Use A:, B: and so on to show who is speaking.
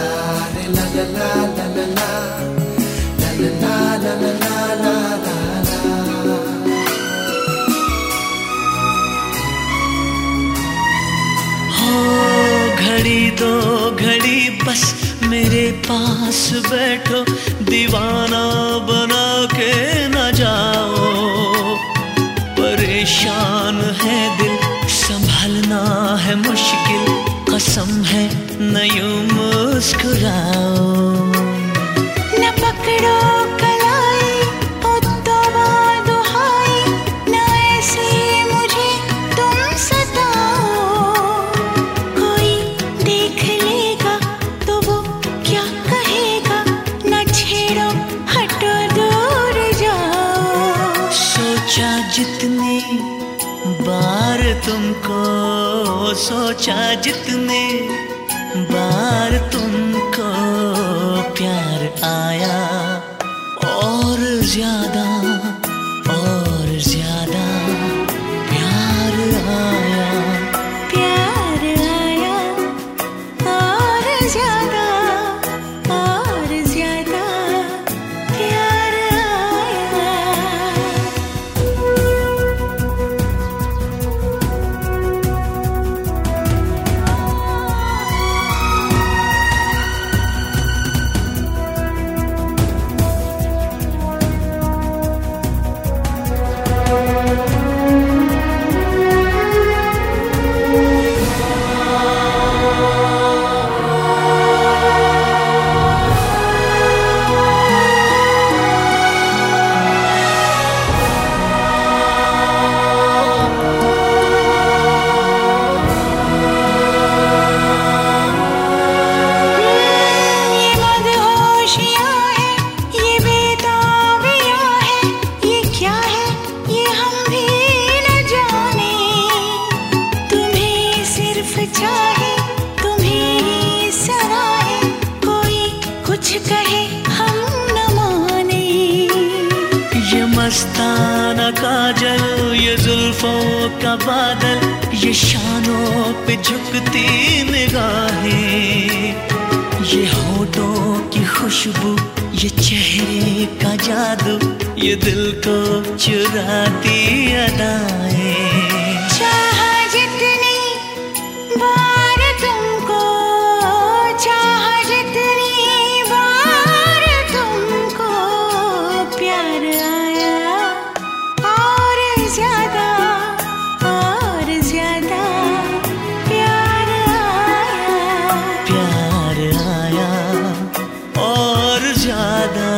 A: घड़ी दो घड़ी बस मेरे पास बैठो, दीवाना बना के न जाओ। परेशान है दिल, संभलना है मुश्किल, कसम है न यूं मुस्कुराओ।
B: न पकड़ो कलाई तौबा दुहाई, न ऐसे मुझे तुम सताओ। कोई देख लेगा तो वो क्या कहेगा, न छेड़ो हटो दूर जाओ।
A: सोचा जितनी बार तुमको, सोचा जितने बार तुमको प्यार आया, और ज्यादा प्यार आया,
B: प्यार आया और ज्यादा प्यार आया। चाहे तुम्हें सराहे, कोई कुछ कहे हम न माने।
A: ये मस्ताना काजल, ये जुल्फों का बादल, ये शानों पे झुकती निगाहें, ये होठों की खुशबू, ये चेहरे का जादू, ये दिल को चुराती अदाएं।
B: चाहा जितनी बार तुमको, चाहा जितनी बार तुमको प्यार आया, और ज्यादा प्यार आया,
A: प्यार आया और ज्यादा